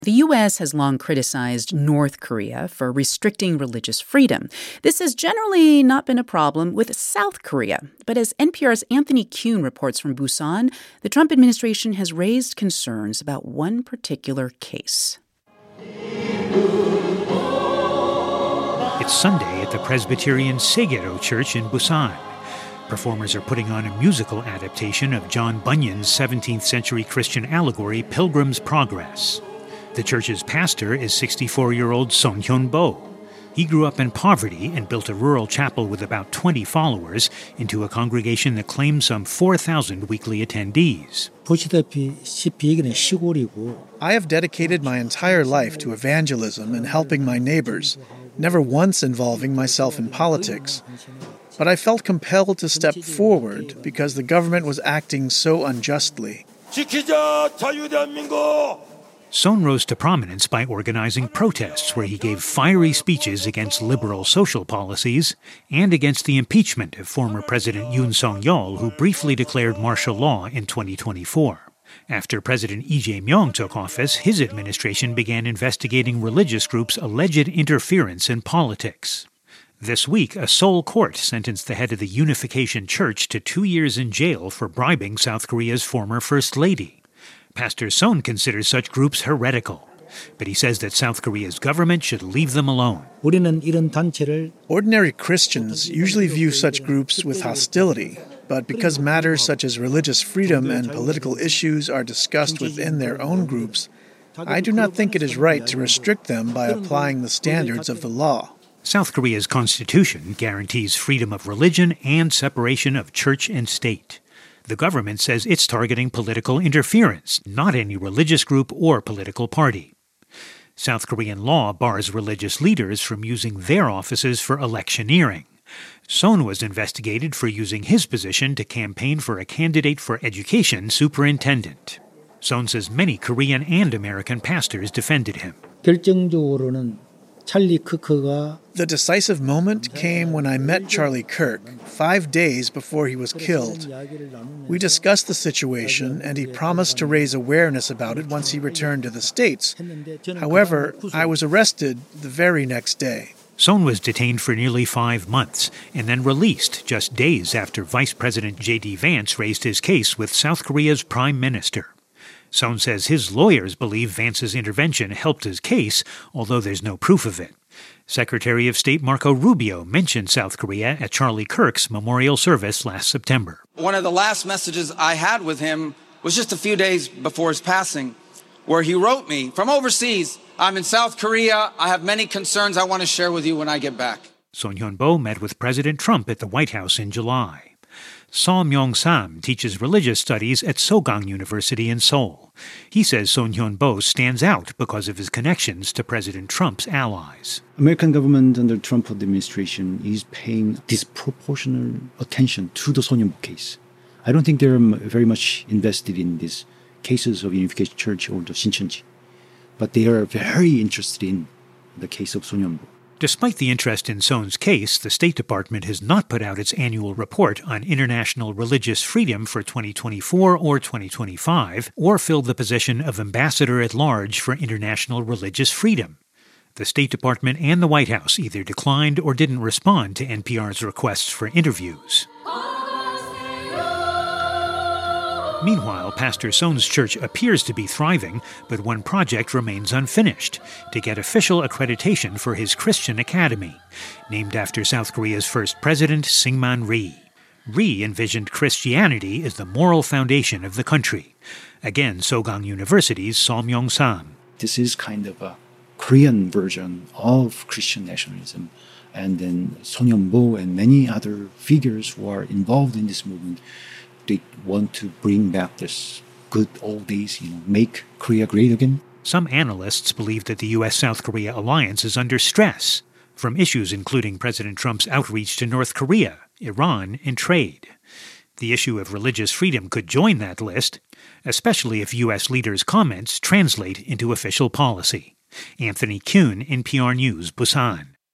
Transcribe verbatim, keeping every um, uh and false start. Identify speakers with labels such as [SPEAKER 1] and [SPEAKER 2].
[SPEAKER 1] The U S has long criticized North Korea for restricting religious freedom. This has generally not been a problem with South Korea. But as N P R's Anthony Kuhn reports from Busan, the Trump administration has raised concerns about one particular case.
[SPEAKER 2] It's Sunday at the Presbyterian Segero Church in Busan. Performers are putting on a musical adaptation of John Bunyan's seventeenth century Christian allegory, Pilgrim's Progress. The church's pastor is sixty-four-year-old Son Hyun-bo. He grew up in poverty and built a rural chapel with about twenty followers into a congregation that claims some four thousand weekly attendees.
[SPEAKER 3] I have dedicated my entire life to evangelism and helping my neighbors, never once involving myself in politics. But I felt compelled to step forward because the government was acting so unjustly.
[SPEAKER 2] Son rose to prominence by organizing protests where he gave fiery speeches against liberal social policies and against the impeachment of former President Yoon Suk-yeol, who briefly declared martial law in twenty twenty-four. After President Lee Jae-myung took office, his administration began investigating religious groups' alleged interference in politics. This week, a Seoul court sentenced the head of the Unification Church to two years in jail for bribing South Korea's former First Lady. Pastor Son considers such groups heretical, but he says that South Korea's government should leave them alone.
[SPEAKER 3] Ordinary Christians usually view such groups with hostility, but because matters such as religious freedom and political issues are discussed within their own groups, I do not think it is right to restrict them by applying the standards of the law.
[SPEAKER 2] South Korea's constitution guarantees freedom of religion and separation of church and state. The government says it's targeting political interference, not any religious group or political party. South Korean law bars religious leaders from using their offices for electioneering. Son was investigated for using his position to campaign for a candidate for education superintendent. Son says many Korean and American pastors defended him.
[SPEAKER 3] The decisive moment came when I met Charlie Kirk, five days before he was killed. We discussed the situation, and he promised to raise awareness about it once he returned to the States. However, I was arrested the very next day.
[SPEAKER 2] Son was detained for nearly five months and then released just days after Vice President J D Vance raised his case with South Korea's prime minister. Son says his lawyers believe Vance's intervention helped his case, although there's no proof of it. Secretary of State Marco Rubio mentioned South Korea at Charlie Kirk's memorial service last September.
[SPEAKER 4] One of the last messages I had with him was just a few days before his passing, where he wrote me from overseas, "I'm in South Korea. I have many concerns I want to share with you when I get back."
[SPEAKER 2] Son Hyun-bo met with President Trump at the White House in July. Seo Myung-sam teaches religious studies at Sogang University in Seoul. He says Son Hyun-bo stands out because of his connections to President Trump's allies.
[SPEAKER 5] American government under Trump administration is paying disproportionate attention to the Son Hyun-bo case. I don't think they're very much invested in these cases of Unification Church or the Shincheonji, but they are very interested in the case of Son Hyun-bo.
[SPEAKER 2] Despite the interest in Son's case, the State Department has not put out its annual report on international religious freedom for twenty twenty-four or twenty twenty-five, or filled the position of Ambassador at Large for International Religious Freedom. The State Department and the White House either declined or didn't respond to N P R's requests for interviews. Meanwhile, Pastor Son's church appears to be thriving, but one project remains unfinished: to get official accreditation for his Christian Academy, named after South Korea's first president, Syngman Rhee. Rhee envisioned Christianity as the moral foundation of the country. Again, Sogang University's Seo Myung-sam.
[SPEAKER 5] This is kind of a Korean version of Christian nationalism. And then Son Hyun-bo and many other figures who are involved in this movement, they want to bring back this good old days, you know, make Korea great again.
[SPEAKER 2] Some analysts believe that the U S South Korea alliance is under stress from issues including President Trump's outreach to North Korea, Iran, and trade. The issue of religious freedom could join that list, especially if U S leaders' comments translate into official policy. Anthony Kuhn, N P R News, Busan.